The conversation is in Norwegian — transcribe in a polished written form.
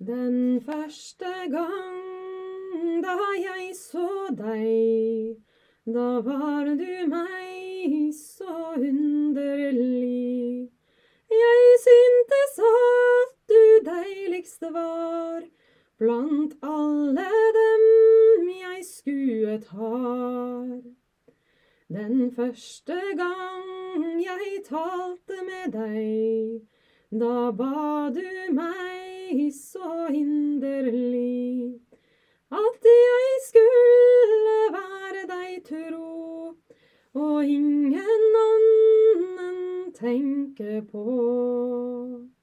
Den første gang da jeg så deg, da var du meg så underlig. Jeg syntes at du deiligst var blant alle dem jeg skuet har. Den første gang jeg talte med deg, da ba du meg så inderlig at jeg skulle være deg tro og ingen annen tenke på.